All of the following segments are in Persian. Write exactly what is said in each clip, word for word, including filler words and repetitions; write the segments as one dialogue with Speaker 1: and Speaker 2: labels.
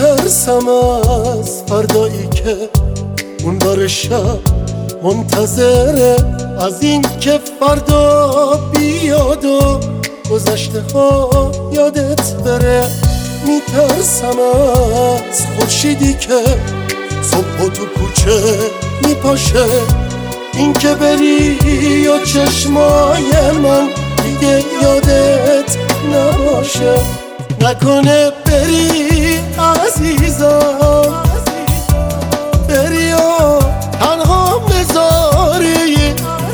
Speaker 1: میترسم از فردایی که اون بار شب منتظره، از این که فردا بیاد و گذشته ها یادت بره. میترسم از خورشیدی که صبح تو کوچه میپاشه، این که بری یا چشمای من دیگه یادت نباشه. نکنه بری عزیزم، بری و تنها بذاری،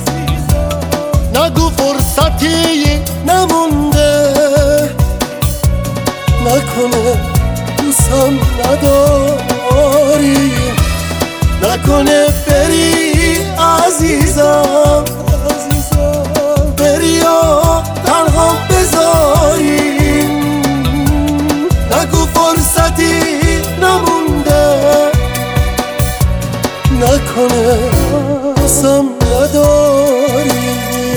Speaker 1: نگو فرصتی نمونده، نکنه دوستم نداری. نکنه بری عزیزم، بری و تنها بذاری، نگو فرصتی نمونده، نکنه دوستم نداری.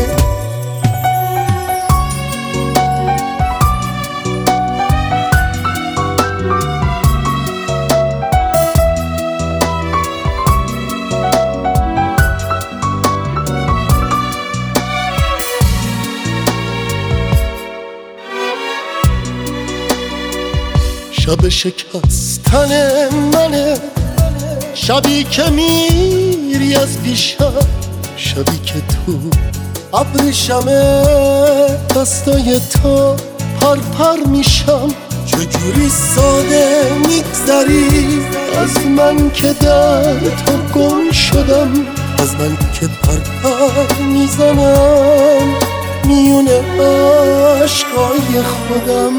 Speaker 1: شب شکستن منه، شبی که میری از پیشم، شبی که تو ابریشمه دستای تو پر پر میشم. چجوری ساده میگذری از من که در تو گم شدم، از من که پر پر میزنم میونه عشقای خودم.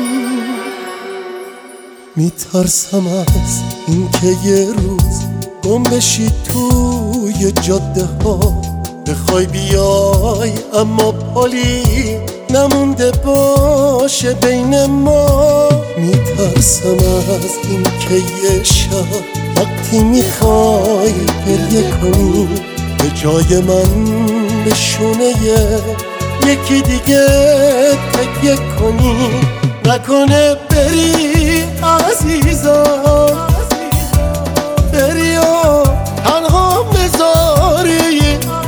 Speaker 1: میترسم از این که یه روز گم بشی توی جاده ها، بخوای بیای اما پالی نمونده باشه بین ما. میترسم از این که یه شب وقتی میخوای گریه کنی، به جای من به شونه یکی دیگه تکیه کنی. نکنه بری عزیزم، بری و تنها بذاری،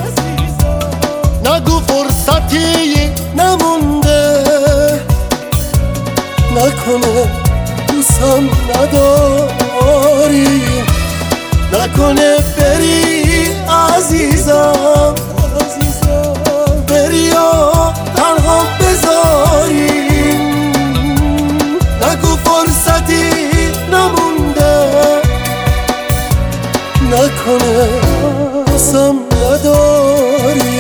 Speaker 1: نگو فرصتی نمونده، نکنه دوستم نداری. نکنه بری عزیزم، بری و تنها بذاری، نگو فرصتی نمونده، نکنه دوستم نداری.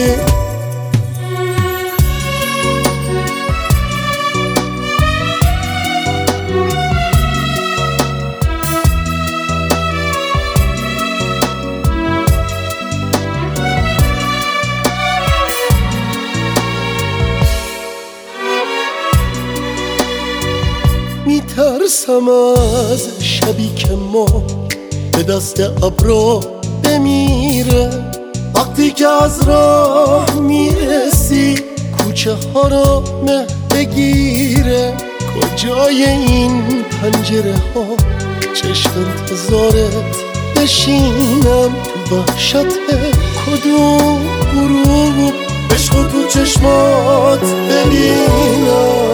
Speaker 1: میترسم از شبی که ما به دست ابرا بمیره، وقتی که از راه میرسی کوچه ها را مه بگیره. کجای این پنجره ها چشم انتظارت بشینم، تو وحشت کدوم غروب عشق تو چشمات ببینم.